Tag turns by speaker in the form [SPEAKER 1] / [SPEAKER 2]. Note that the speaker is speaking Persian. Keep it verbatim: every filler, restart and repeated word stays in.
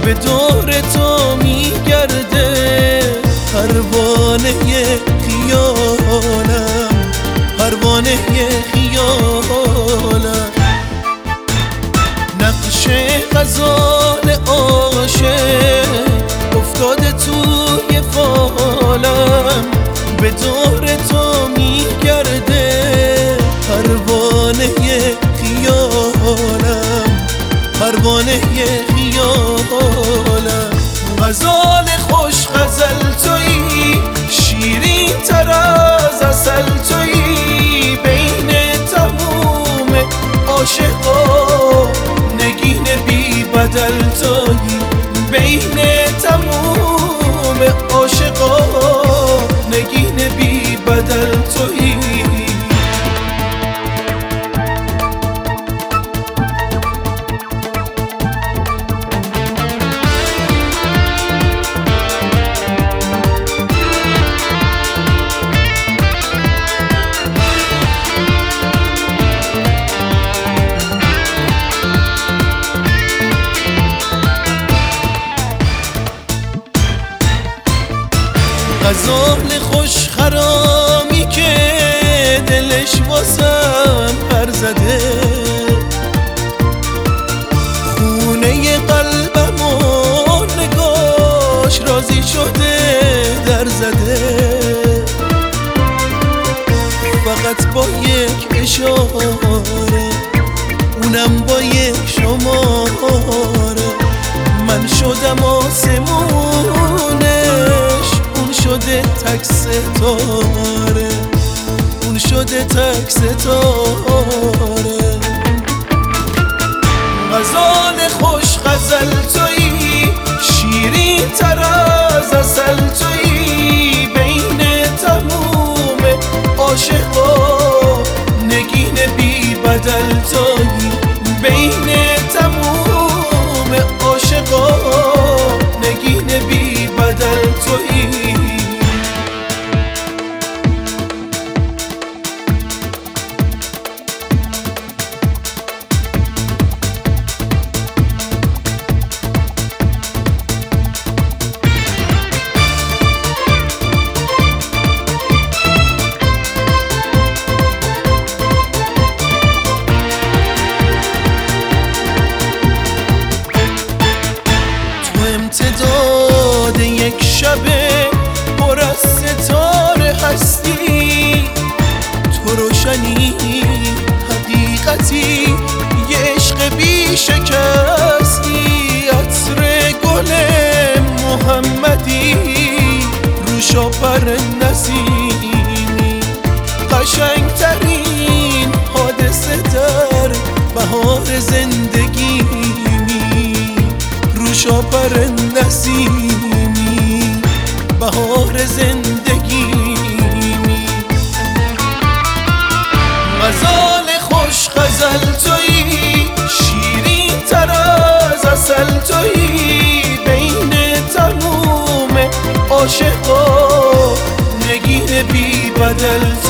[SPEAKER 1] به دور تو میگرده پروانه خیالم، پروانه خیالم. نقش غزال عاشق افتاده توی فالم، به دور تو میگرده پروانه خیالم، پروانه خیالم. غزال خوش غزل تویی، شیرین تر از عسل تویی، بین تموم عاشقا نگین بی بدل تویی، بین تموم عاشقا نگین بی بدل تویی. غزال خوش خرامی که دلش واسم پر زده، خونه قلبم و نگاش رازی شده در زده. فقط با یک اشاره، اونم با یک شماره، من شدم آسمونش، اون شده تک ستاره، اون شده تک ستاره. غزال خوش غزل تویی، شیرین تر از عسل تویی، بین تموم عاشقا نگین بی بدل تویی، بین تموم عاشقا نگین بی بدل تویی. امتداد یک شب پر از ستاره هستی، تو روشنی حقیقتی یه عشق بی شکستی، عطر گل محمدی روشا پر نسیمی، قشنگترین حادثه در بهار زندگی، روشا پر نسیمی بهار زندگی. غزال خوش غزل تویی، شیرین تر از عسل تویی، بین تموم عاشقا نگین بی بدل